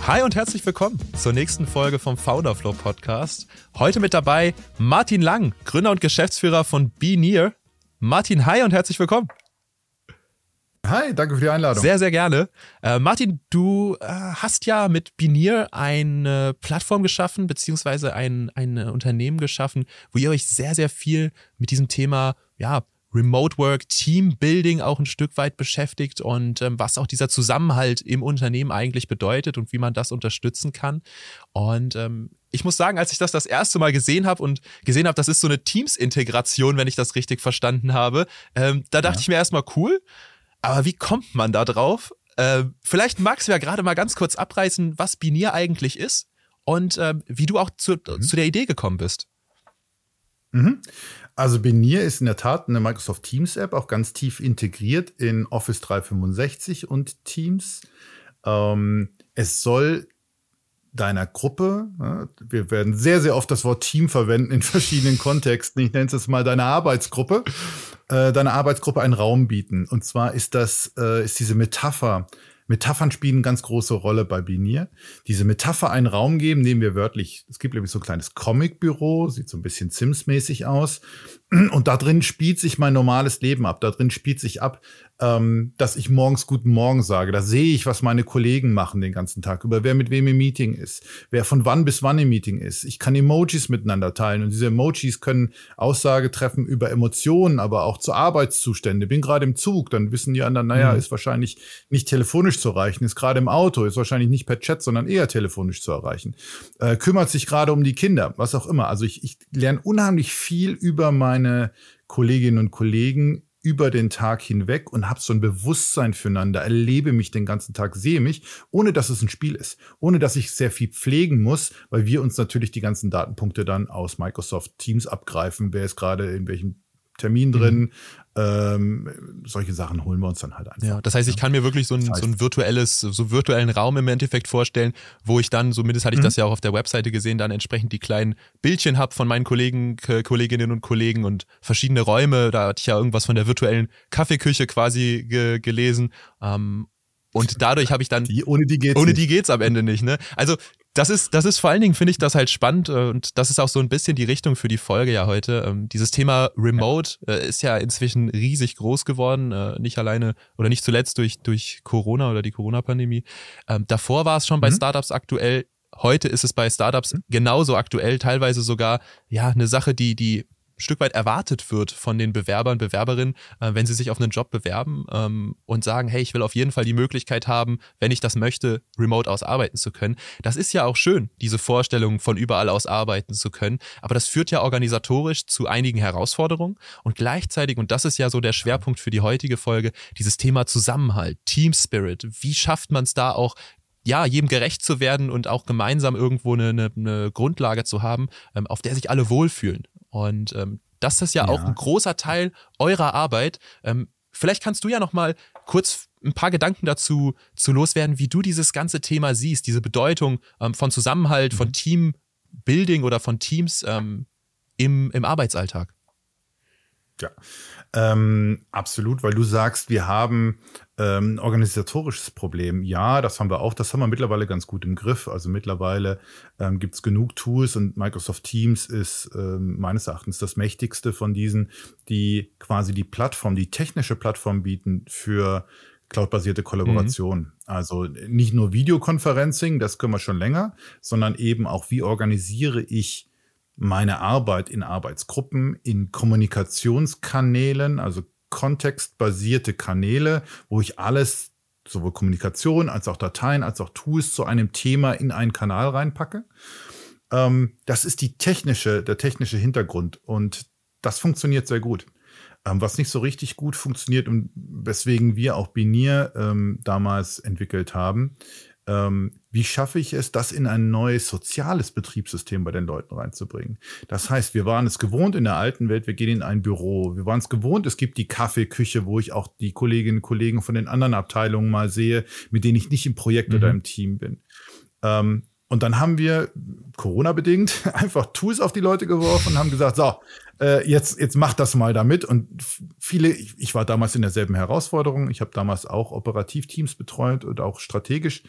Hi und herzlich willkommen zur nächsten Folge vom Founderflow Podcast. Heute mit dabei Martin Lang, Gründer und Geschäftsführer von BeNear. Martin, hi und herzlich willkommen. Hi, danke für die Einladung. Sehr, sehr gerne. Martin, du hast ja mit BeNear eine Plattform geschaffen, beziehungsweise ein Unternehmen geschaffen, wo ihr euch sehr, sehr viel mit diesem Thema, Remote Work, Teambuilding auch ein Stück weit beschäftigt und was auch dieser Zusammenhalt im Unternehmen eigentlich bedeutet und wie man das unterstützen kann. Und ich muss sagen, als ich das erste Mal gesehen habe, das ist so eine Teams-Integration, wenn ich das richtig verstanden habe, da dachte ich mir erstmal cool, aber wie kommt man da drauf? Vielleicht magst du ja gerade mal ganz kurz abreißen, was BeNear eigentlich ist und wie du auch zu der Idee gekommen bist. Also BeNear ist in der Tat eine Microsoft Teams App, auch ganz tief integriert in Office 365 und Teams. Es soll deiner Gruppe, wir werden sehr, sehr oft das Wort Team verwenden in verschiedenen Kontexten, ich nenne es jetzt mal deine Arbeitsgruppe einen Raum bieten. Und zwar ist diese Metaphern spielen eine ganz große Rolle bei BeNear. Diese Metapher einen Raum geben, nehmen wir wörtlich. Es gibt nämlich so ein kleines Comicbüro, sieht so ein bisschen Sims-mäßig aus. Und da drin spielt sich mein normales Leben ab. Da drin spielt sich ab, dass ich morgens Guten Morgen sage. Da sehe ich, was meine Kollegen machen den ganzen Tag, über wer mit wem im Meeting ist, wer von wann bis wann im Meeting ist. Ich kann Emojis miteinander teilen. Und diese Emojis können Aussage treffen über Emotionen, aber auch zu Arbeitszustände. Bin gerade im Zug, dann wissen die anderen, ist wahrscheinlich nicht telefonisch zu erreichen, ist gerade im Auto, ist wahrscheinlich nicht per Chat, sondern eher telefonisch zu erreichen. Kümmert sich gerade um die Kinder, was auch immer. Also ich lerne unheimlich viel über meine Kolleginnen und Kollegen über den Tag hinweg und habe so ein Bewusstsein füreinander, erlebe mich den ganzen Tag, sehe mich, ohne dass es ein Spiel ist, ohne dass ich sehr viel pflegen muss, weil wir uns natürlich die ganzen Datenpunkte dann aus Microsoft Teams abgreifen, wer ist gerade in welchem Termin drin, solche Sachen holen wir uns dann halt einfach. Ja, das heißt, ich kann mir wirklich so einen virtuellen Raum im Endeffekt vorstellen, wo ich dann, zumindest hatte ich das ja auch auf der Webseite gesehen, dann entsprechend die kleinen Bildchen habe von meinen Kolleginnen und Kollegen und verschiedene Räume. Da hatte ich ja irgendwas von der virtuellen Kaffeeküche quasi gelesen. Und dadurch habe ich dann... Ohne die geht's am Ende nicht, ne? Also das ist vor allen Dingen, finde ich das halt spannend und das ist auch so ein bisschen die Richtung für die Folge ja heute. Dieses Thema Remote ist ja inzwischen riesig groß geworden, nicht alleine oder nicht zuletzt durch Corona oder die Corona-Pandemie. Davor war es schon bei Startups aktuell, heute ist es bei Startups genauso aktuell, teilweise sogar eine Sache, die ein Stück weit erwartet wird von den Bewerbern, Bewerberinnen, wenn sie sich auf einen Job bewerben und sagen, hey, ich will auf jeden Fall die Möglichkeit haben, wenn ich das möchte, remote aus arbeiten zu können. Das ist ja auch schön, diese Vorstellung von überall aus arbeiten zu können, aber das führt ja organisatorisch zu einigen Herausforderungen und gleichzeitig, und das ist ja so der Schwerpunkt für die heutige Folge, dieses Thema Zusammenhalt, Team Spirit, wie schafft man es da auch, jedem gerecht zu werden und auch gemeinsam irgendwo eine Grundlage zu haben, auf der sich alle wohlfühlen. Und das ist ja auch ein großer Teil eurer Arbeit. Vielleicht kannst du ja noch mal kurz ein paar Gedanken dazu loswerden, wie du dieses ganze Thema siehst, diese Bedeutung von Zusammenhalt, von Teambuilding oder von Teams im Arbeitsalltag. Ja, absolut, weil du sagst, wir haben ein organisatorisches Problem. Ja, das haben wir auch. Das haben wir mittlerweile ganz gut im Griff. Also mittlerweile gibt es genug Tools und Microsoft Teams ist meines Erachtens das mächtigste von diesen, die quasi die technische Plattform bieten für cloudbasierte Kollaboration. Also nicht nur Videoconferencing, das können wir schon länger, sondern eben auch, wie organisiere ich meine Arbeit in Arbeitsgruppen, in Kommunikationskanälen, also kontextbasierte Kanäle, wo ich alles, sowohl Kommunikation als auch Dateien, als auch Tools zu einem Thema in einen Kanal reinpacke. Das ist der technische Hintergrund und das funktioniert sehr gut. Was nicht so richtig gut funktioniert und weswegen wir auch BeNear damals entwickelt haben, wie schaffe ich es, das in ein neues soziales Betriebssystem bei den Leuten reinzubringen? Das heißt, wir waren es gewohnt in der alten Welt, wir gehen in ein Büro. Wir waren es gewohnt, es gibt die Kaffeeküche, wo ich auch die Kolleginnen und Kollegen von den anderen Abteilungen mal sehe, mit denen ich nicht im Projekt oder im Team bin. Und dann haben wir Corona-bedingt einfach Tools auf die Leute geworfen und haben gesagt, so, jetzt macht das mal damit. Und ich war damals in derselben Herausforderung. Ich habe damals auch Operativteams betreut und auch strategisch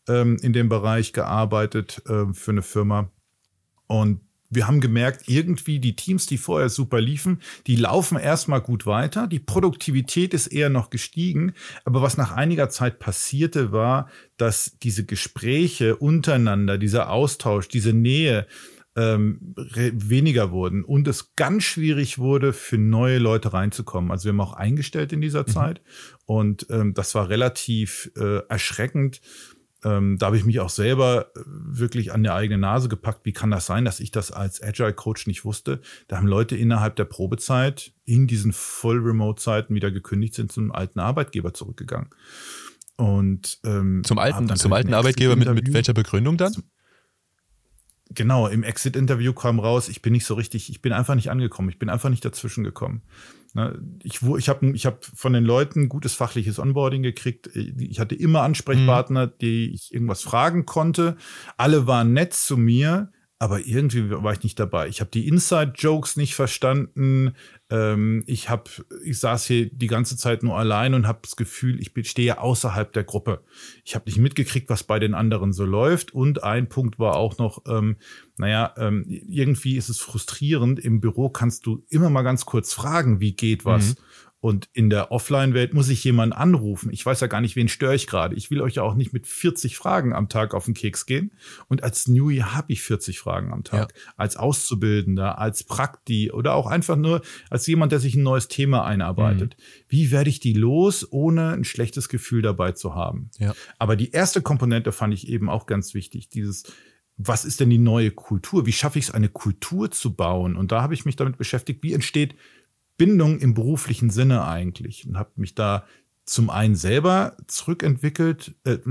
in dem Bereich gearbeitet für eine Firma. Und wir haben gemerkt, irgendwie die Teams, die vorher super liefen, die laufen erstmal gut weiter. Die Produktivität ist eher noch gestiegen. Aber was nach einiger Zeit passierte, war, dass diese Gespräche untereinander, dieser Austausch, diese Nähe weniger wurden und es ganz schwierig wurde, für neue Leute reinzukommen. Also wir haben auch eingestellt in dieser Zeit und das war relativ erschreckend. Da habe ich mich auch selber wirklich an der eigenen Nase gepackt. Wie kann das sein, dass ich das als Agile-Coach nicht wusste? Da haben Leute innerhalb der Probezeit in diesen Full-Remote-Zeiten wieder gekündigt, sind zum alten Arbeitgeber zurückgegangen. Und zum alten Arbeitgeber mit welcher Begründung dann? Genau, im Exit-Interview kam raus, ich bin einfach nicht angekommen, ich bin einfach nicht dazwischen gekommen. Ich hab von den Leuten gutes fachliches Onboarding gekriegt. Ich hatte immer Ansprechpartner, die ich irgendwas fragen konnte. Alle waren nett zu mir, aber irgendwie war ich nicht dabei. Ich habe die Inside-Jokes nicht verstanden. Ich saß hier die ganze Zeit nur allein und habe das Gefühl, ich stehe außerhalb der Gruppe. Ich habe nicht mitgekriegt, was bei den anderen so läuft. Und ein Punkt war auch noch, irgendwie ist es frustrierend. Im Büro kannst du immer mal ganz kurz fragen, wie geht was. Und in der Offline-Welt muss ich jemanden anrufen. Ich weiß ja gar nicht, wen störe ich gerade. Ich will euch ja auch nicht mit 40 Fragen am Tag auf den Keks gehen. Und als Newie habe ich 40 Fragen am Tag. Ja. Als Auszubildender, als Prakti oder auch einfach nur als jemand, der sich ein neues Thema einarbeitet. Wie werde ich die los, ohne ein schlechtes Gefühl dabei zu haben? Ja. Aber die erste Komponente fand ich eben auch ganz wichtig. Was ist denn die neue Kultur? Wie schaffe ich es, eine Kultur zu bauen? Und da habe ich mich damit beschäftigt, wie entsteht Bindung im beruflichen Sinne eigentlich, und habe mich da zum einen selber zurückgefühlt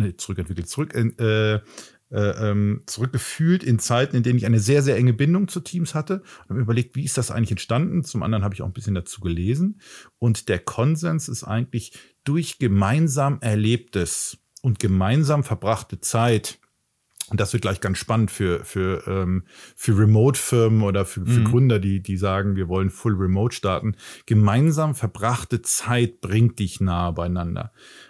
in Zeiten, in denen ich eine sehr, sehr enge Bindung zu Teams hatte und habe überlegt, wie ist das eigentlich entstanden? Zum anderen habe ich auch ein bisschen dazu gelesen und der Konsens ist eigentlich durch gemeinsam Erlebtes und gemeinsam verbrachte Zeit. Und das wird gleich ganz spannend für Remote-Firmen oder für Gründer, die sagen, wir wollen Full Remote starten. Gemeinsam verbrachte Zeit bringt dich nahe beieinander.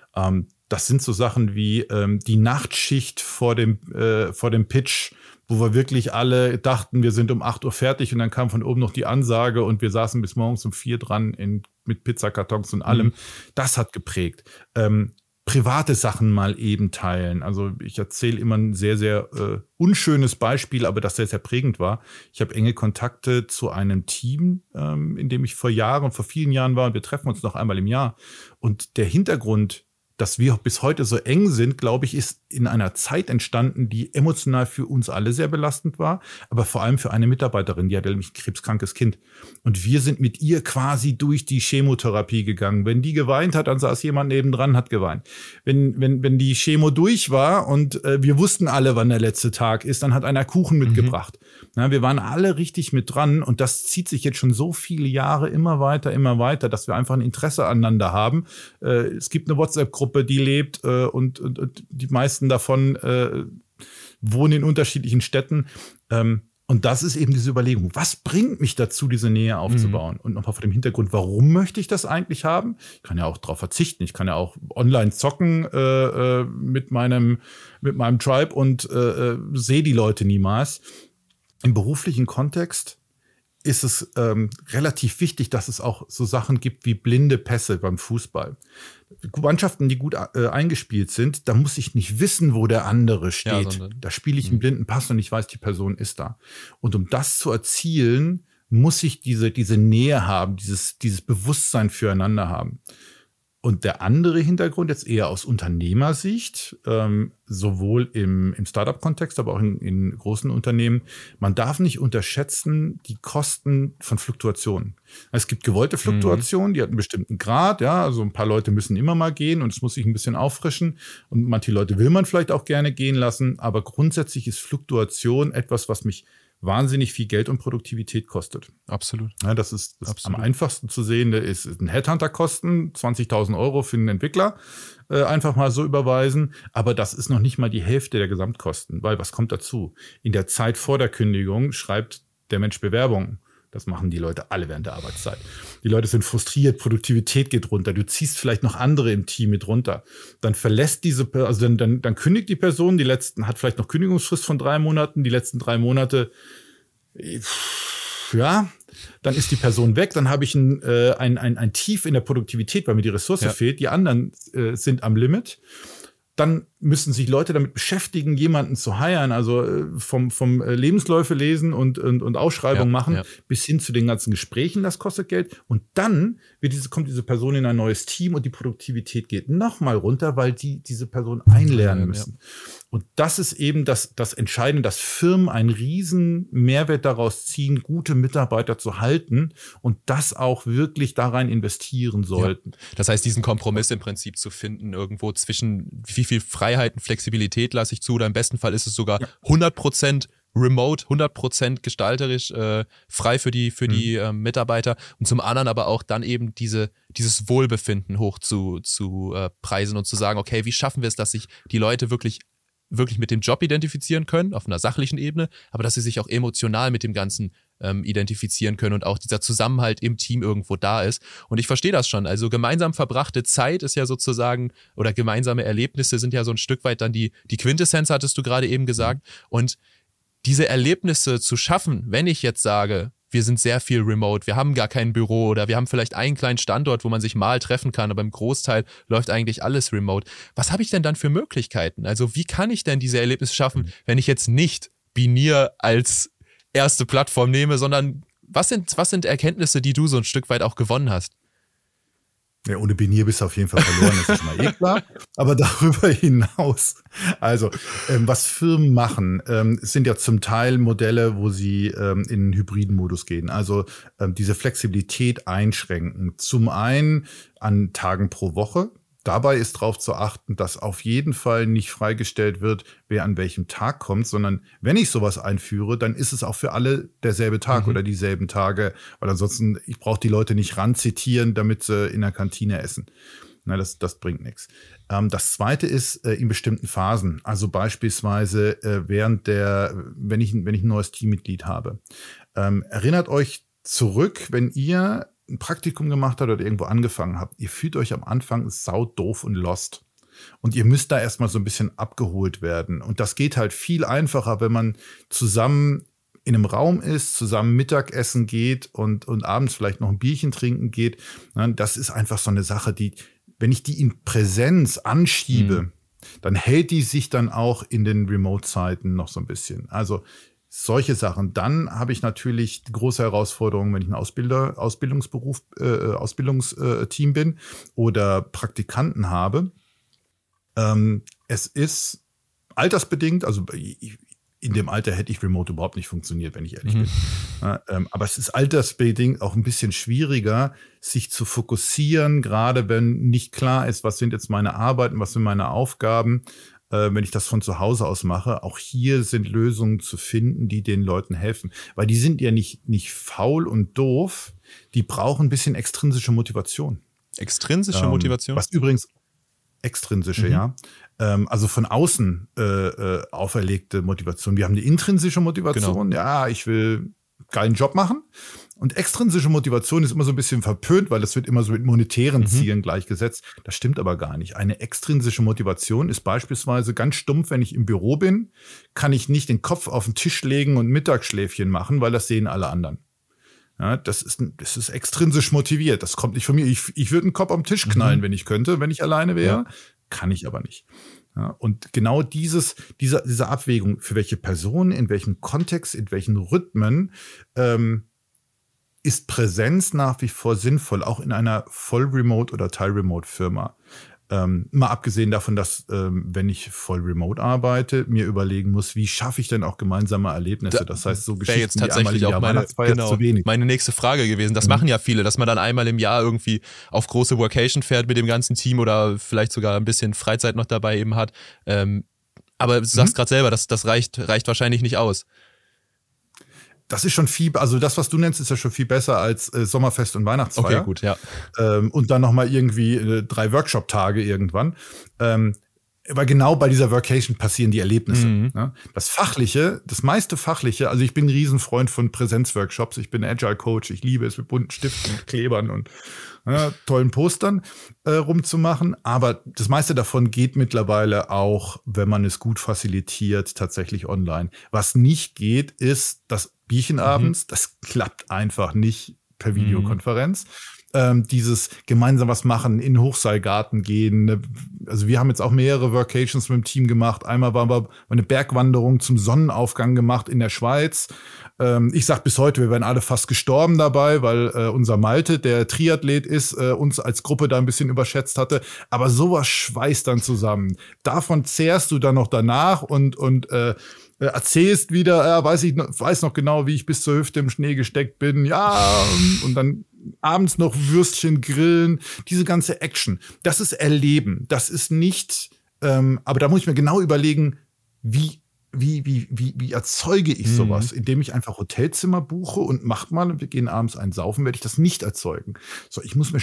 Das sind so Sachen wie die Nachtschicht vor dem Pitch, wo wir wirklich alle dachten, wir sind um 8 Uhr fertig und dann kam von oben noch die Ansage und wir saßen bis morgens um 4 dran mit Pizzakartons und allem. Das hat geprägt. Private Sachen mal eben teilen. Also ich erzähle immer ein sehr, sehr unschönes Beispiel, aber das sehr, sehr prägend war. Ich habe enge Kontakte zu einem Team, in dem ich vor vielen Jahren war und wir treffen uns noch einmal im Jahr. Und der Hintergrund, dass wir bis heute so eng sind, glaube ich, ist in einer Zeit entstanden, die emotional für uns alle sehr belastend war, aber vor allem für eine Mitarbeiterin, die hatte nämlich ein krebskrankes Kind. Und wir sind mit ihr quasi durch die Chemotherapie gegangen. Wenn die geweint hat, dann saß jemand nebendran, hat geweint. Wenn die Chemo durch war und wir wussten alle, wann der letzte Tag ist, dann hat einer Kuchen mitgebracht. Ja, wir waren alle richtig mit dran und das zieht sich jetzt schon so viele Jahre immer weiter, dass wir einfach ein Interesse aneinander haben. Es gibt eine WhatsApp-Gruppe, die lebt und die meisten davon wohnen in unterschiedlichen Städten. Und das ist eben diese Überlegung, was bringt mich dazu, diese Nähe aufzubauen? Und nochmal vor dem Hintergrund, warum möchte ich das eigentlich haben? Ich kann ja auch darauf verzichten. Ich kann ja auch online zocken mit meinem Tribe und sehe die Leute niemals. Im beruflichen Kontext ist es relativ wichtig, dass es auch so Sachen gibt wie blinde Pässe beim Fußball. Mannschaften, die gut eingespielt sind, da muss ich nicht wissen, wo der andere steht. Ja, da spiele ich einen blinden Pass und ich weiß, die Person ist da. Und um das zu erzielen, muss ich diese Nähe haben, dieses Bewusstsein füreinander haben. Und der andere Hintergrund jetzt eher aus Unternehmersicht, sowohl im Startup-Kontext, aber auch in großen Unternehmen. Man darf nicht unterschätzen die Kosten von Fluktuationen. Es gibt gewollte Fluktuationen, die hat einen bestimmten Grad. Ja, also ein paar Leute müssen immer mal gehen und es muss sich ein bisschen auffrischen. Und manche Leute will man vielleicht auch gerne gehen lassen. Aber grundsätzlich ist Fluktuation etwas, was mich wahnsinnig viel Geld und Produktivität kostet. Absolut. Ja, das ist am einfachsten zu sehen. Da ist ein Headhunter kosten 20.000 € für einen Entwickler. Einfach mal so überweisen. Aber das ist noch nicht mal die Hälfte der Gesamtkosten. Weil was kommt dazu? In der Zeit vor der Kündigung schreibt der Mensch Bewerbungen. Das machen die Leute alle während der Arbeitszeit. Die Leute sind frustriert, Produktivität geht runter. Du ziehst vielleicht noch andere im Team mit runter. Dann verlässt dann kündigt die Person, hat vielleicht noch Kündigungsfrist von 3 Monaten, die letzten 3 Monate, ja, dann ist die Person weg, dann habe ich ein Tief in der Produktivität, weil mir die Ressource fehlt, die anderen sind am Limit. Dann müssen sich Leute damit beschäftigen, jemanden zu hiren, also vom Lebensläufe lesen und Ausschreibungen machen, bis hin zu den ganzen Gesprächen, das kostet Geld. Und dann kommt diese Person in ein neues Team und die Produktivität geht nochmal runter, weil die diese Person einlernen müssen. Und das ist eben das Entscheidende, dass Firmen einen riesen Mehrwert daraus ziehen, gute Mitarbeiter zu halten und das auch wirklich da rein investieren sollten. Ja. Das heißt, diesen Kompromiss im Prinzip zu finden, irgendwo zwischen wie viel Freiheit und Flexibilität lasse ich zu, oder im besten Fall ist es sogar 100% remote, 100% gestalterisch, frei für die Mitarbeiter, und zum anderen aber auch dann eben dieses Wohlbefinden hoch zu preisen und zu sagen, okay, wie schaffen wir es, dass sich die Leute wirklich mit dem Job identifizieren können, auf einer sachlichen Ebene, aber dass sie sich auch emotional mit dem Ganzen identifizieren können und auch dieser Zusammenhalt im Team irgendwo da ist. Und ich verstehe das schon. Also gemeinsam verbrachte Zeit ist ja sozusagen, oder gemeinsame Erlebnisse sind ja so ein Stück weit dann die Quintessenz, hattest du gerade eben gesagt. Und diese Erlebnisse zu schaffen, wenn ich jetzt sage, wir sind sehr viel remote, wir haben gar kein Büro oder wir haben vielleicht einen kleinen Standort, wo man sich mal treffen kann, aber im Großteil läuft eigentlich alles remote. Was habe ich denn dann für Möglichkeiten? Also wie kann ich denn diese Erlebnisse schaffen, wenn ich jetzt nicht Binier als erste Plattform nehme, sondern was sind Erkenntnisse, die du so ein Stück weit auch gewonnen hast? Ja, ohne Binier bist du auf jeden Fall verloren, das ist mal klar. Aber darüber hinaus, also was Firmen machen, sind ja zum Teil Modelle, wo sie in einen hybriden Modus gehen. Also diese Flexibilität einschränken. Zum einen an Tagen pro Woche. Dabei ist darauf zu achten, dass auf jeden Fall nicht freigestellt wird, wer an welchem Tag kommt, sondern wenn ich sowas einführe, dann ist es auch für alle derselbe Tag oder dieselben Tage, weil ansonsten, ich brauche die Leute nicht ranzitieren, damit sie in der Kantine essen. Na, das bringt nichts. Das Zweite ist in bestimmten Phasen, also beispielsweise wenn ich ein neues Teammitglied habe. Erinnert euch zurück, wenn ihr ein Praktikum gemacht habt oder irgendwo angefangen habt, ihr fühlt euch am Anfang saudoof und lost. Und ihr müsst da erstmal so ein bisschen abgeholt werden. Und das geht halt viel einfacher, wenn man zusammen in einem Raum ist, zusammen Mittagessen geht und abends vielleicht noch ein Bierchen trinken geht. Das ist einfach so eine Sache, wenn ich die in Präsenz anschiebe, dann hält die sich dann auch in den Remote-Zeiten noch so ein bisschen. Also solche Sachen. Dann habe ich natürlich die große Herausforderung, wenn ich ein Ausbildungsteam bin oder Praktikanten habe. Es ist altersbedingt, also in dem Alter hätte ich remote überhaupt nicht funktioniert, wenn ich ehrlich bin. Aber es ist altersbedingt auch ein bisschen schwieriger, sich zu fokussieren, gerade wenn nicht klar ist, was sind jetzt meine Arbeiten, was sind meine Aufgaben. Wenn ich das von zu Hause aus mache, auch hier sind Lösungen zu finden, die den Leuten helfen. Weil die sind ja nicht faul und doof, die brauchen ein bisschen extrinsische Motivation. Extrinsische Motivation? Was übrigens extrinsische, ja. Also von außen auferlegte Motivation. Wir haben eine intrinsische Motivation, ja, ich will geilen Job machen. Und extrinsische Motivation ist immer so ein bisschen verpönt, weil das wird immer so mit monetären Zielen gleichgesetzt. Das stimmt aber gar nicht. Eine extrinsische Motivation ist beispielsweise ganz stumpf, wenn ich im Büro bin, kann ich nicht den Kopf auf den Tisch legen und Mittagsschläfchen machen, weil das sehen alle anderen. Ja, das ist extrinsisch motiviert. Das kommt nicht von mir. Ich würde einen Kopf am Tisch knallen, wenn ich könnte, wenn ich alleine wäre. Ja. Kann ich aber nicht. Ja, und genau diese Abwägung, für welche Person, in welchem Kontext, in welchen Rhythmen, ist Präsenz nach wie vor sinnvoll, auch in einer Voll-Remote- oder Teil-Remote-Firma. Mal abgesehen davon, dass, wenn ich voll remote arbeite, mir überlegen muss, wie schaffe ich denn auch gemeinsame Erlebnisse? Das heißt, so Geschichten jetzt tatsächlich wie einmal im Jahr zu wenig. Meine nächste Frage gewesen. Das machen ja viele, dass man dann einmal im Jahr irgendwie auf große Workation fährt mit dem ganzen Team oder vielleicht sogar ein bisschen Freizeit noch dabei eben hat. Aber du sagst gerade selber, das reicht wahrscheinlich nicht aus. Das ist schon also das, was du nennst, ist ja schon viel besser als Sommerfest und Weihnachtsfeier. Okay, gut, ja. Und dann nochmal irgendwie 3 Workshop-Tage irgendwann. weil genau bei dieser Workation passieren die Erlebnisse. Ne? Das meiste Fachliche, also ich bin ein Riesenfreund von Präsenzworkshops, ich bin Agile Coach, ich liebe es mit bunten Stiften und Klebern und tollen Postern rumzumachen, aber das meiste davon geht mittlerweile auch, wenn man es gut facilitiert, tatsächlich online. Was nicht geht, ist das Bierchen abends, das klappt einfach nicht per Videokonferenz. Dieses gemeinsam was machen, in den Hochseilgarten gehen. Ne? Also wir haben jetzt auch mehrere Workations mit dem Team gemacht. Einmal waren wir eine Bergwanderung zum Sonnenaufgang gemacht in der Schweiz. Ich sag bis heute, wir wären alle fast gestorben dabei, weil unser Malte, der Triathlet ist, uns als Gruppe da ein bisschen überschätzt hatte. Aber sowas schweißt dann zusammen. Davon zehrst du dann noch danach und erzählst wieder, weiß noch genau, wie ich bis zur Hüfte im Schnee gesteckt bin. Ja, und dann abends noch Würstchen grillen, diese ganze Action. Das ist Erleben. Das ist nicht, aber da muss ich mir genau überlegen, wie erzeuge ich sowas? Indem ich einfach Hotelzimmer buche und macht mal und wir gehen abends einsaufen, werde ich das nicht erzeugen. So, ich muss,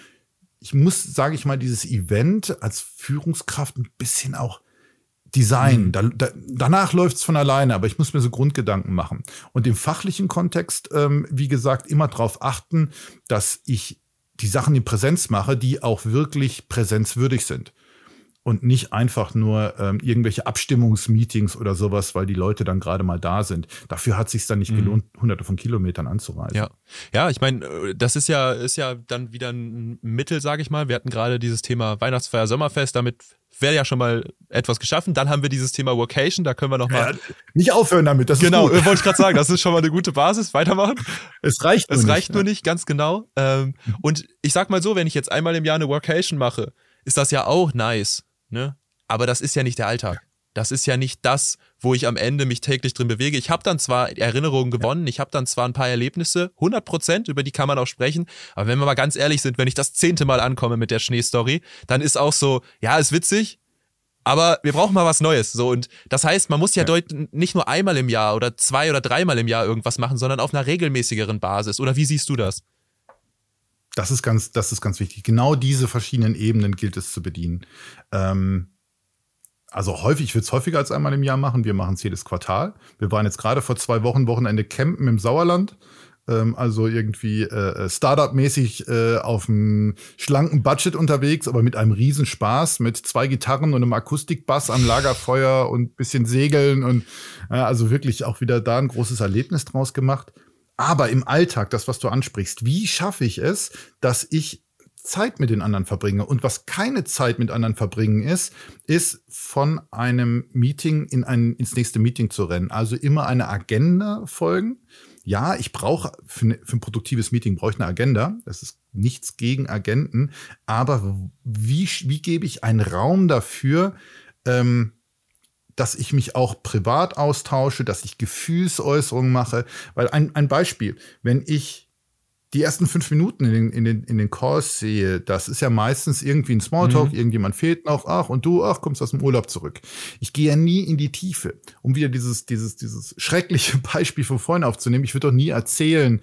sage ich mal, dieses Event als Führungskraft ein bisschen auch Design. Danach läuft's von alleine, aber ich muss mir so Grundgedanken machen. Und im fachlichen Kontext, wie gesagt, immer darauf achten, dass ich die Sachen in Präsenz mache, die auch wirklich präsenzwürdig sind. Und nicht einfach nur irgendwelche Abstimmungsmeetings oder sowas, weil die Leute dann gerade mal da sind. Dafür hat es sich dann nicht gelohnt, hunderte von Kilometern anzureisen. Ja, ich meine, das ist ja dann wieder ein Mittel, sage ich mal. Wir hatten gerade dieses Thema Weihnachtsfeier, Sommerfest, damit wäre ja schon mal etwas geschaffen. Dann haben wir dieses Thema Workation, da können wir noch mal... nicht aufhören damit, das ist genau, gut. Wollte ich gerade sagen, das ist schon mal eine gute Basis. Weitermachen. Es reicht nur nicht, ganz genau. Und ich sag mal so, wenn ich jetzt einmal im Jahr eine Workation mache, ist das ja auch nice. Ne? Aber das ist ja nicht der Alltag. Das ist ja nicht das, wo ich am Ende mich täglich drin bewege. Ich habe dann zwar Erinnerungen gewonnen, ich habe dann zwar ein paar Erlebnisse, 100%, über die kann man auch sprechen, aber wenn wir mal ganz ehrlich sind, wenn ich das 10. Mal ankomme mit der Schneestory, dann ist auch so, ja, ist witzig, aber wir brauchen mal was Neues. So, und das heißt, man muss ja nicht nur einmal im Jahr oder 2 oder 3-mal im Jahr irgendwas machen, sondern auf einer regelmäßigeren Basis. Oder wie siehst du das? Das ist ganz wichtig. Genau diese verschiedenen Ebenen gilt es zu bedienen. Also ich würde es häufiger als einmal im Jahr machen. Wir machen es jedes Quartal. Wir waren jetzt gerade vor 2 Wochen Wochenende campen im Sauerland. Also irgendwie Startup-mäßig auf einem schlanken Budget unterwegs, aber mit einem Riesenspaß, mit 2 Gitarren und einem Akustikbass am Lagerfeuer und bisschen Segeln und also wirklich auch wieder da ein großes Erlebnis draus gemacht. Aber im Alltag, das, was du ansprichst, wie schaffe ich es, dass ich Zeit mit den anderen verbringe? Und was keine Zeit mit anderen verbringen ist von einem Meeting ins nächste Meeting zu rennen. Also immer eine Agenda folgen. Ja, ich brauche für ein produktives Meeting brauche ich eine Agenda. Das ist nichts gegen Agenten. Aber wie gebe ich einen Raum dafür, dass ich mich auch privat austausche, dass ich Gefühlsäußerungen mache. Weil ein Beispiel, wenn ich die ersten 5 Minuten in den Calls sehe, das ist ja meistens irgendwie ein Smalltalk, irgendjemand fehlt noch, kommst aus dem Urlaub zurück. Ich gehe ja nie in die Tiefe, um wieder dieses schreckliche Beispiel von vorhin aufzunehmen. Ich würde doch nie erzählen,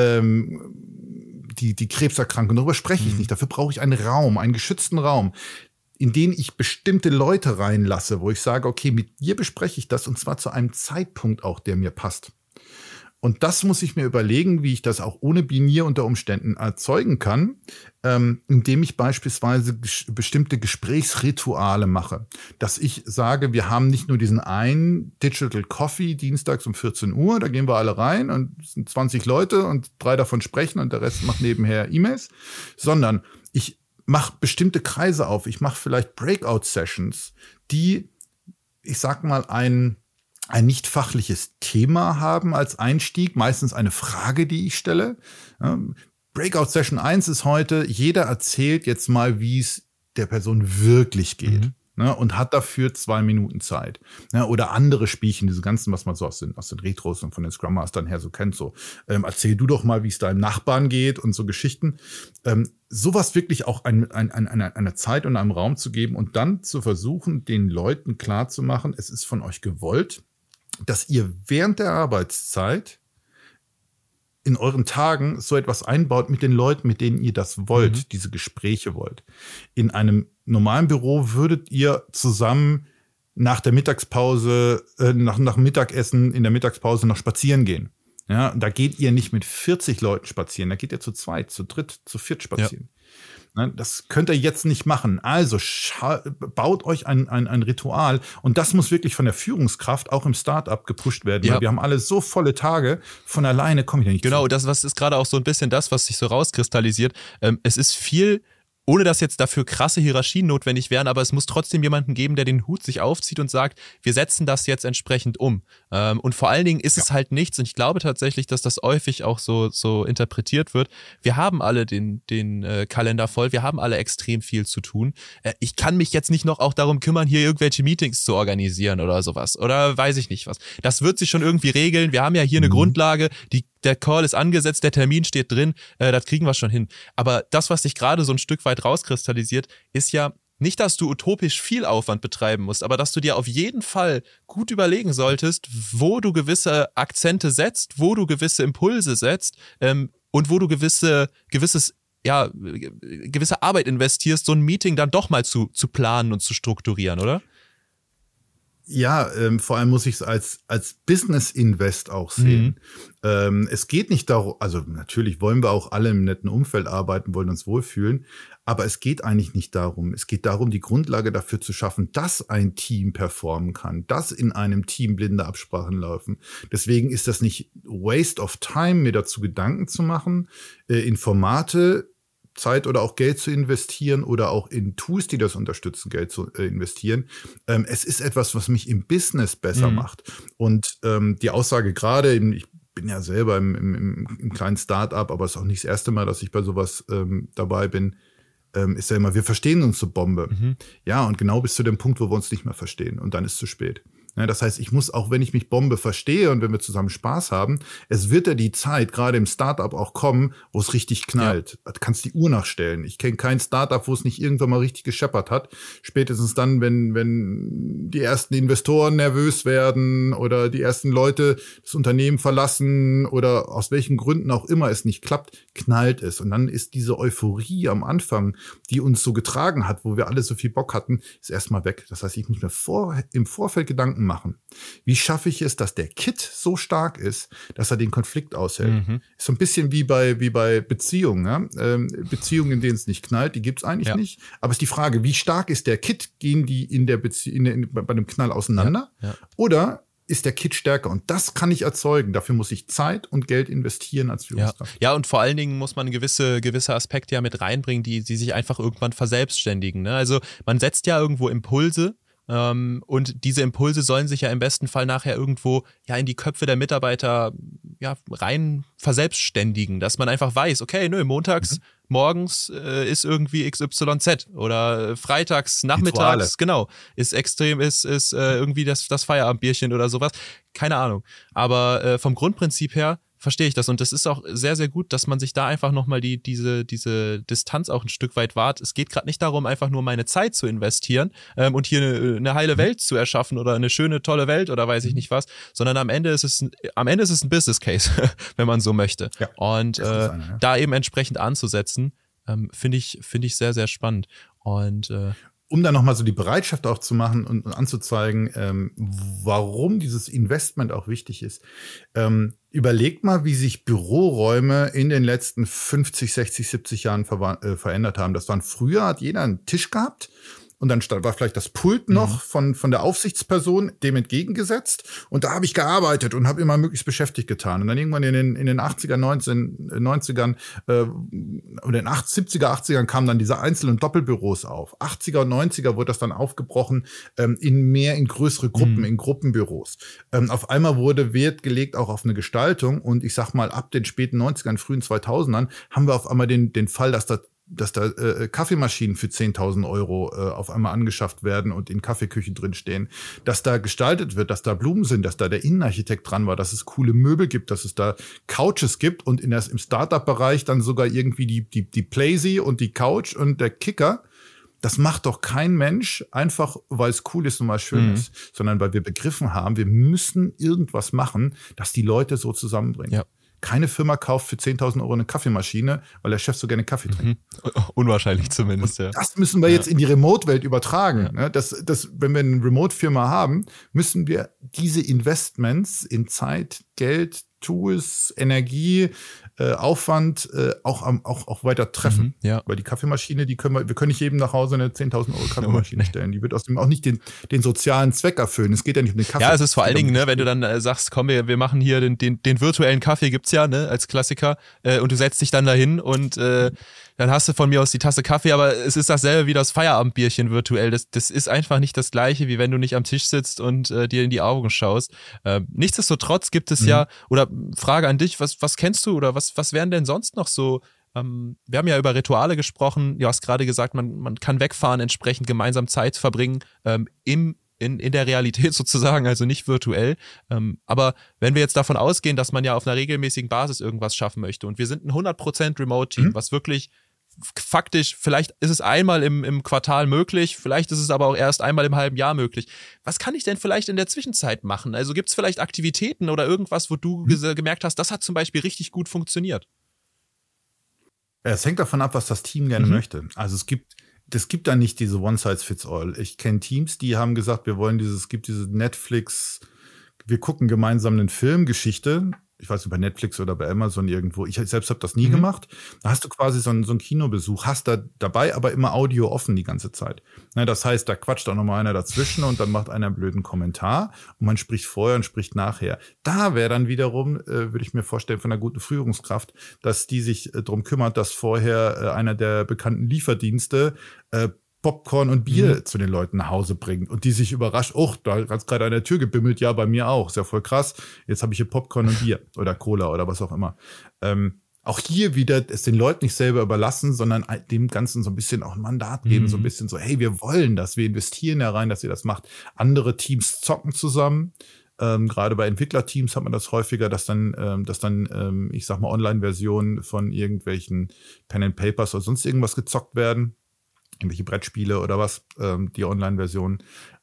die Krebserkrankung, darüber spreche ich nicht. Dafür brauche ich einen Raum, einen geschützten Raum, in den ich bestimmte Leute reinlasse, wo ich sage, okay, mit dir bespreche ich das und zwar zu einem Zeitpunkt auch, der mir passt. Und das muss ich mir überlegen, wie ich das auch ohne Binier unter Umständen erzeugen kann, indem ich beispielsweise bestimmte Gesprächsrituale mache. Dass ich sage, wir haben nicht nur diesen einen Digital Coffee dienstags um 14 Uhr, da gehen wir alle rein und es sind 20 Leute und 3 davon sprechen und der Rest macht nebenher E-Mails, sondern ich mache bestimmte Kreise auf. Ich mache vielleicht Breakout-Sessions, die, ich sag mal, ein nicht fachliches Thema haben als Einstieg, meistens eine Frage, die ich stelle. Breakout Session 1 ist heute, jeder erzählt jetzt mal, wie es der Person wirklich geht. Und hat dafür 2 Minuten Zeit. Oder andere Spielchen, diese ganzen, was man so aus den Retros und von den Scrum Mastern her so kennt. So, erzähl du doch mal, wie es deinem Nachbarn geht und so Geschichten. Sowas wirklich auch eine Zeit und einem Raum zu geben und dann zu versuchen, den Leuten klarzumachen, es ist von euch gewollt, dass ihr während der Arbeitszeit in euren Tagen so etwas einbaut mit den Leuten, mit denen ihr das wollt, diese Gespräche wollt. In einem normalen Büro würdet ihr zusammen nach der Mittagspause, nach Mittagessen in der Mittagspause noch spazieren gehen. Ja, da geht ihr nicht mit 40 Leuten spazieren, da geht ihr zu zweit, zu dritt, zu viert spazieren. Ja. Das könnt ihr jetzt nicht machen. Also baut euch ein Ritual, und das muss wirklich von der Führungskraft auch im Startup gepusht werden. Weil wir haben alle so volle Tage, von alleine komme ich da nicht zu. Genau, zu. das ist gerade auch so ein bisschen das, was sich so rauskristallisiert. Es ist viel, ohne dass jetzt dafür krasse Hierarchien notwendig wären, aber es muss trotzdem jemanden geben, der den Hut sich aufzieht und sagt, wir setzen das jetzt entsprechend um. Und vor allen Dingen ist es halt nichts, und ich glaube tatsächlich, dass das häufig auch so interpretiert wird. Wir haben alle den Kalender voll, wir haben alle extrem viel zu tun. Ich kann mich jetzt nicht noch auch darum kümmern, hier irgendwelche Meetings zu organisieren oder sowas. Oder weiß ich nicht was. Das wird sich schon irgendwie regeln. Wir haben ja hier eine Grundlage, der Call ist angesetzt, der Termin steht drin, das kriegen wir schon hin. Aber das, was sich gerade so ein Stück weit rauskristallisiert, ist ja nicht, dass du utopisch viel Aufwand betreiben musst, aber dass du dir auf jeden Fall gut überlegen solltest, wo du gewisse Akzente setzt, wo du gewisse Impulse setzt und wo du gewisse Arbeit investierst, so ein Meeting dann doch mal zu planen und zu strukturieren, oder? Ja, vor allem muss ich es als Business-Invest auch sehen. Es geht nicht darum, also natürlich wollen wir auch alle im netten Umfeld arbeiten, wollen uns wohlfühlen, aber es geht eigentlich nicht darum. Es geht darum, die Grundlage dafür zu schaffen, dass ein Team performen kann, dass in einem Team blinde Absprachen laufen. Deswegen ist das nicht Waste of Time, mir dazu Gedanken zu machen, in Formate Zeit oder auch Geld zu investieren oder auch in Tools, die das unterstützen, Geld zu investieren. Es ist etwas, was mich im Business besser macht. Und die Aussage gerade, ich bin ja selber im kleinen Start-up, aber es ist auch nicht das erste Mal, dass ich bei sowas dabei bin, ist ja immer, wir verstehen uns so Bombe. Ja, und genau bis zu dem Punkt, wo wir uns nicht mehr verstehen. Und dann ist es zu spät. Ja, das heißt, ich muss, auch wenn ich mich Bombe verstehe und wenn wir zusammen Spaß haben, es wird ja die Zeit, gerade im Startup auch kommen, wo es richtig knallt. Ja. Du kannst die Uhr nachstellen. Ich kenne kein Startup, wo es nicht irgendwann mal richtig gescheppert hat. Spätestens dann, wenn die ersten Investoren nervös werden oder die ersten Leute das Unternehmen verlassen oder aus welchen Gründen auch immer es nicht klappt, knallt es. Und dann ist diese Euphorie am Anfang, die uns so getragen hat, wo wir alle so viel Bock hatten, ist erstmal weg. Das heißt, ich muss mir im Vorfeld Gedanken machen. Wie schaffe ich es, dass der Kit so stark ist, dass er den Konflikt aushält? Ist so ein bisschen wie bei Beziehungen. Ja? Beziehungen, in denen es nicht knallt, die gibt es eigentlich nicht. Aber es ist die Frage, wie stark ist der Kit? Gehen die bei einem Knall auseinander? Ja. Oder ist der Kit stärker? Und das kann ich erzeugen. Dafür muss ich Zeit und Geld investieren als Führungskraft. Ja, und vor allen Dingen muss man gewisse Aspekte ja mit reinbringen, die sich einfach irgendwann verselbstständigen. Ne? Also man setzt ja irgendwo Impulse, und diese Impulse sollen sich ja im besten Fall nachher irgendwo in die Köpfe der Mitarbeiter rein verselbstständigen, dass man einfach weiß, okay, montags, morgens ist irgendwie XYZ oder freitags, nachmittags, genau, ist irgendwie das Feierabendbierchen oder sowas, keine Ahnung. Aber vom Grundprinzip her verstehe ich das, und das ist auch sehr, sehr gut, dass man sich da einfach nochmal diese Distanz auch ein Stück weit wahrt. Es geht gerade nicht darum, einfach nur meine Zeit zu investieren und hier eine heile Welt zu erschaffen oder eine schöne, tolle Welt oder weiß ich nicht was, sondern am Ende ist es ein Business Case, wenn man so möchte. Ja, und da eben entsprechend anzusetzen, finde ich sehr, sehr spannend. Und um dann nochmal so die Bereitschaft auch zu machen und anzuzeigen, warum dieses Investment auch wichtig ist. Überlegt mal, wie sich Büroräume in den letzten 50, 60, 70 Jahren verändert haben. Früher hat jeder einen Tisch gehabt. Und dann war vielleicht das Pult noch von der Aufsichtsperson dem entgegengesetzt. Und da habe ich gearbeitet und habe immer möglichst beschäftigt getan. Und dann irgendwann in den 80er, 90ern oder in 70er, 80ern kamen dann diese Einzel- und Doppelbüros auf. 80er und 90er wurde das dann aufgebrochen in größere Gruppen, in Gruppenbüros. Auf einmal wurde Wert gelegt auch auf eine Gestaltung. Und ich sag mal, ab den späten 90ern, frühen 2000ern haben wir auf einmal den Fall, dass da Kaffeemaschinen für 10.000 Euro auf einmal angeschafft werden und in Kaffeeküchen drinstehen, dass da gestaltet wird, dass da Blumen sind, dass da der Innenarchitekt dran war, dass es coole Möbel gibt, dass es da Couches gibt und im Startup-Bereich dann sogar irgendwie die Playsee und die Couch und der Kicker. Das macht doch kein Mensch einfach, weil es cool ist und weil es schön ist, sondern weil wir begriffen haben, wir müssen irgendwas machen, das die Leute so zusammenbringt. Ja. keine Firma kauft für 10.000 Euro eine Kaffeemaschine, weil der Chef so gerne Kaffee trinkt. Unwahrscheinlich zumindest, ja. Das müssen wir jetzt in die Remote-Welt übertragen. Ja. Wenn wir eine Remote-Firma haben, müssen wir diese Investments in Zeit, Geld, Tools, Energie, Aufwand auch weiter treffen. Ja. Weil die Kaffeemaschine, wir können nicht jedem nach Hause eine 10.000 Euro Kaffeemaschine stellen. Die wird aus dem auch nicht den sozialen Zweck erfüllen. Es geht ja nicht um den Kaffee. Ja, es ist vor allen Dingen, ne, wenn du dann sagst, komm, wir machen hier den virtuellen Kaffee, gibt's ja, ne, als Klassiker, und du setzt dich dann dahin und dann hast du von mir aus die Tasse Kaffee, aber es ist dasselbe wie das Feierabendbierchen virtuell. Das ist einfach nicht das Gleiche, wie wenn du nicht am Tisch sitzt und dir in die Augen schaust. Nichtsdestotrotz gibt es ja, oder Frage an dich, was kennst du oder was wären denn sonst noch so? Wir haben ja über Rituale gesprochen. Du hast gerade gesagt, man kann wegfahren, entsprechend gemeinsam Zeit verbringen, in der Realität sozusagen, also nicht virtuell. Aber wenn wir jetzt davon ausgehen, dass man ja auf einer regelmäßigen Basis irgendwas schaffen möchte und wir sind ein 100% Remote-Team, was wirklich faktisch, vielleicht ist es einmal im Quartal möglich, vielleicht ist es aber auch erst einmal im halben Jahr möglich. Was kann ich denn vielleicht in der Zwischenzeit machen? Also gibt es vielleicht Aktivitäten oder irgendwas, wo du gemerkt hast, das hat zum Beispiel richtig gut funktioniert? Es hängt davon ab, was das Team gerne möchte. Also es gibt da nicht diese One-Size-Fits-All. Ich kenne Teams, die haben gesagt, es gibt diese Netflix, wir gucken gemeinsam einen Film, Geschichte. Ich weiß nicht, bei Netflix oder bei Amazon irgendwo. Ich selbst habe das nie gemacht. Da hast du quasi so einen Kinobesuch, hast da dabei aber immer Audio offen die ganze Zeit. Das heißt, da quatscht auch noch mal einer dazwischen und dann macht einer einen blöden Kommentar und man spricht vorher und spricht nachher. Da wäre dann wiederum, würde ich mir vorstellen, von einer guten Führungskraft, dass die sich drum kümmert, dass vorher einer der bekannten Lieferdienste Popcorn und Bier zu den Leuten nach Hause bringt und die sich überrascht, da hat gerade an der Tür gebimmelt, ja, bei mir auch, ist ja voll krass, jetzt habe ich hier Popcorn und Bier oder Cola oder was auch immer. Auch hier wieder es den Leuten nicht selber überlassen, sondern dem Ganzen so ein bisschen auch ein Mandat geben, so ein bisschen so, hey, wir wollen das, wir investieren da rein, dass ihr das macht. Andere Teams zocken zusammen. Gerade bei Entwicklerteams hat man das häufiger, dass dann ich sag mal, Online-Versionen von irgendwelchen Pen and Papers oder sonst irgendwas gezockt werden. Irgendwelche Brettspiele oder was, die Online-Version.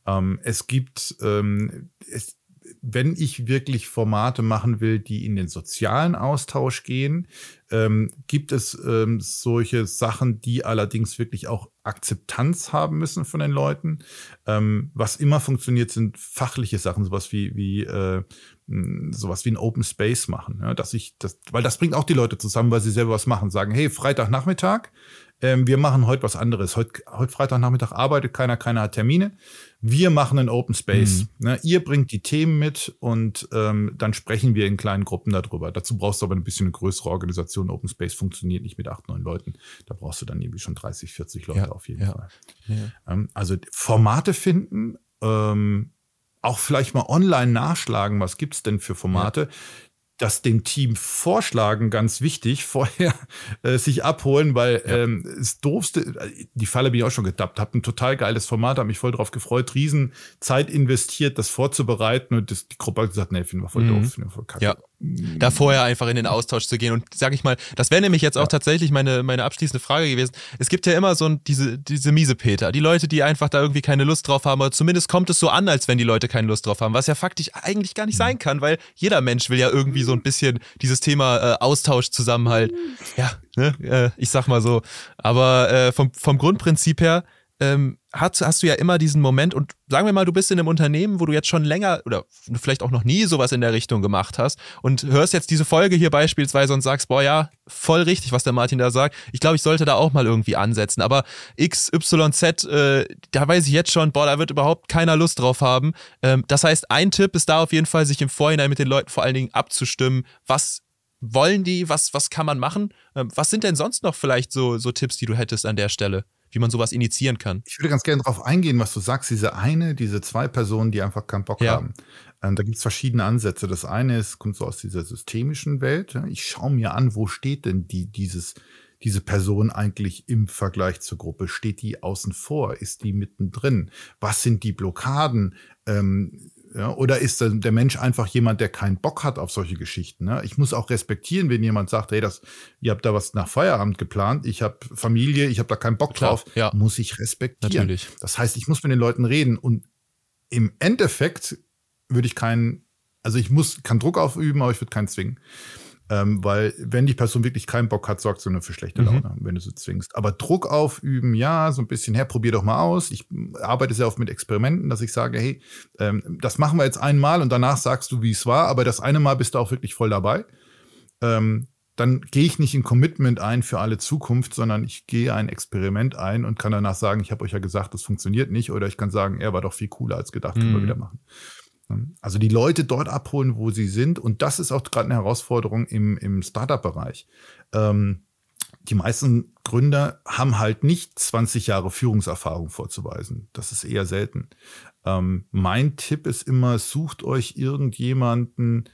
Wenn ich wirklich Formate machen will, die in den sozialen Austausch gehen, gibt es solche Sachen, die allerdings wirklich auch Akzeptanz haben müssen von den Leuten. Was immer funktioniert, sind fachliche Sachen, sowas wie ein Open Space machen. Ja, weil das bringt auch die Leute zusammen, weil sie selber was machen. Sagen, hey, Freitagnachmittag, wir machen heute was anderes. Heute Freitagnachmittag arbeitet keiner hat Termine. Wir machen einen Open Space. Ihr bringt die Themen mit und dann sprechen wir in kleinen Gruppen darüber. Dazu brauchst du aber ein bisschen eine größere Organisation. Open Space funktioniert nicht mit 8, 9 Leuten. Da brauchst du dann irgendwie schon 30, 40 Leute auf jeden Fall. Ja. Also Formate finden, auch vielleicht mal online nachschlagen, was gibt's denn für Formate. Ja. Das dem Team vorschlagen, ganz wichtig, vorher sich abholen, weil das Doofste, die Falle bin ich auch schon getappt, habe ein total geiles Format, habe mich voll drauf gefreut, riesen Zeit investiert, das vorzubereiten und die Gruppe hat gesagt, nee, finden wir voll doof, finden wir voll kacke. Ja. Da vorher einfach in den Austausch zu gehen und sag ich mal, das wäre nämlich jetzt auch tatsächlich meine abschließende Frage gewesen. Es gibt ja immer so diese Miesepeter, die Leute, die einfach da irgendwie keine Lust drauf haben, oder zumindest kommt es so an, als wenn die Leute keine Lust drauf haben, was ja faktisch eigentlich gar nicht sein kann, weil jeder Mensch will ja irgendwie so ein bisschen dieses Thema Austausch, Zusammenhalt, ich sag mal so, aber vom Grundprinzip her hast du ja immer diesen Moment und sagen wir mal, du bist in einem Unternehmen, wo du jetzt schon länger oder vielleicht auch noch nie sowas in der Richtung gemacht hast und hörst jetzt diese Folge hier beispielsweise und sagst, boah ja, voll richtig, was der Martin da sagt. Ich glaube, ich sollte da auch mal irgendwie ansetzen, aber X, Y, Z, da weiß ich jetzt schon, boah, da wird überhaupt keiner Lust drauf haben. Das heißt, ein Tipp ist da auf jeden Fall, sich im Vorhinein mit den Leuten vor allen Dingen abzustimmen, was wollen die, was kann man machen? Was sind denn sonst noch vielleicht so Tipps, die du hättest an der Stelle? Wie man sowas initiieren kann. Ich würde ganz gerne darauf eingehen, was du sagst, diese 2 Personen, die einfach keinen Bock haben. Da gibt es verschiedene Ansätze. Das eine kommt so aus dieser systemischen Welt. Ich schaue mir an, wo steht denn diese Person eigentlich im Vergleich zur Gruppe? Steht die außen vor? Ist die mittendrin? Was sind die Blockaden? Oder ist der Mensch einfach jemand, der keinen Bock hat auf solche Geschichten? Ne? Ich muss auch respektieren, wenn jemand sagt, hey, ihr habt da was nach Feierabend geplant, ich habe Familie, ich habe da keinen Bock drauf, muss ich respektieren. Natürlich. Das heißt, ich muss mit den Leuten reden und im Endeffekt würde ich kann Druck aufüben, aber ich würde keinen zwingen. Weil wenn die Person wirklich keinen Bock hat, sorgt sie nur für schlechte Laune, wenn du sie zwingst. Aber Druck aufüben, ja, so ein bisschen, probier doch mal aus. Ich arbeite sehr oft mit Experimenten, dass ich sage, hey, das machen wir jetzt einmal und danach sagst du, wie es war, aber das eine Mal bist du auch wirklich voll dabei. Dann gehe ich nicht in Commitment ein für alle Zukunft, sondern ich gehe ein Experiment ein und kann danach sagen, ich habe euch ja gesagt, das funktioniert nicht. Oder ich kann sagen, war doch viel cooler als gedacht, können wir wieder machen. Also die Leute dort abholen, wo sie sind. Und das ist auch gerade eine Herausforderung im Startup-Bereich. Die meisten Gründer haben halt nicht 20 Jahre Führungserfahrung vorzuweisen. Das ist eher selten. Mein Tipp ist immer, sucht euch irgendjemanden,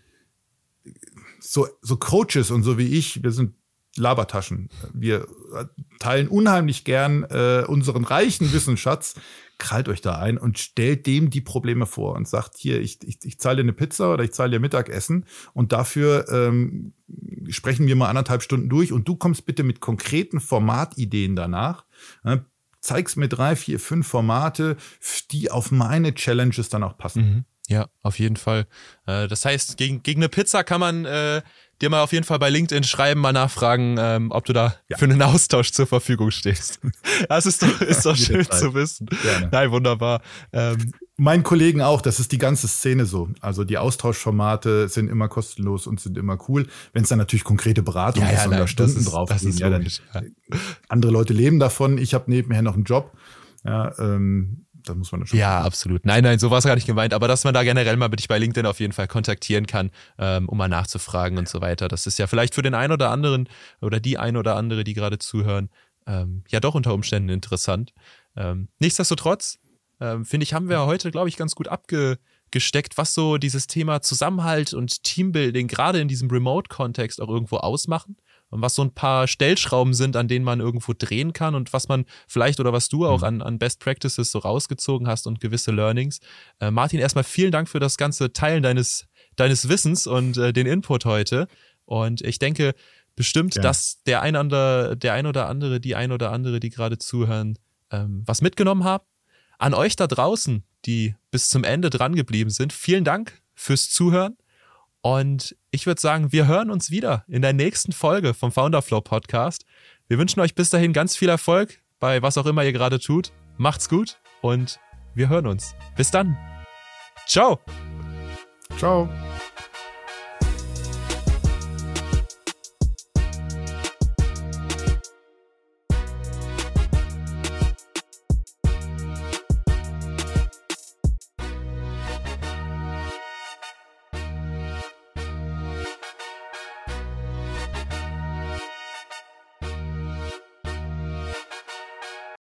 so Coaches und so wie ich, wir sind Labertaschen. Wir teilen unheimlich gern unseren reichen Wissensschatz. Krallt euch da ein und stellt dem die Probleme vor und sagt, hier, ich zahle dir eine Pizza oder ich zahle dir Mittagessen und dafür sprechen wir mal 1,5 Stunden durch und du kommst bitte mit konkreten Formatideen danach. Zeig's mir 3, 4, 5 Formate, die auf meine Challenges dann auch passen. Ja, auf jeden Fall. Das heißt, gegen eine Pizza kann man dir mal auf jeden Fall bei LinkedIn schreiben, mal nachfragen, ob du da für einen Austausch zur Verfügung stehst. Das ist doch schön zu wissen. Gerne. Nein, wunderbar. Meinen Kollegen auch, das ist die ganze Szene so. Also die Austauschformate sind immer kostenlos und sind immer cool. Wenn es dann natürlich konkrete Beratung ist und da Stunden drauf sind, dann andere Leute leben davon. Ich habe nebenher noch einen Job. Ja, da muss man das schon. Ja, machen. Absolut. Nein, so war es gar nicht gemeint. Aber dass man da generell mal dich bei LinkedIn auf jeden Fall kontaktieren kann, um mal nachzufragen und so weiter. Das ist ja vielleicht für den einen oder anderen oder die ein oder andere, die gerade zuhören, ja doch unter Umständen interessant. Nichtsdestotrotz, finde ich, haben wir heute, glaube ich, ganz gut abgesteckt, was so dieses Thema Zusammenhalt und Teambuilding gerade in diesem Remote-Kontext auch irgendwo ausmachen. Und was so ein paar Stellschrauben sind, an denen man irgendwo drehen kann und was man vielleicht oder was du auch an Best Practices so rausgezogen hast und gewisse Learnings. Martin, erstmal vielen Dank für das ganze Teilen deines Wissens und den Input heute. Und ich denke bestimmt, dass der ein oder andere, die gerade zuhören, was mitgenommen haben. An euch da draußen, die bis zum Ende dran geblieben sind, vielen Dank fürs Zuhören. Und ich würde sagen, wir hören uns wieder in der nächsten Folge vom Founderflow Podcast. Wir wünschen euch bis dahin ganz viel Erfolg bei was auch immer ihr gerade tut. Macht's gut und wir hören uns. Bis dann. Ciao. Ciao.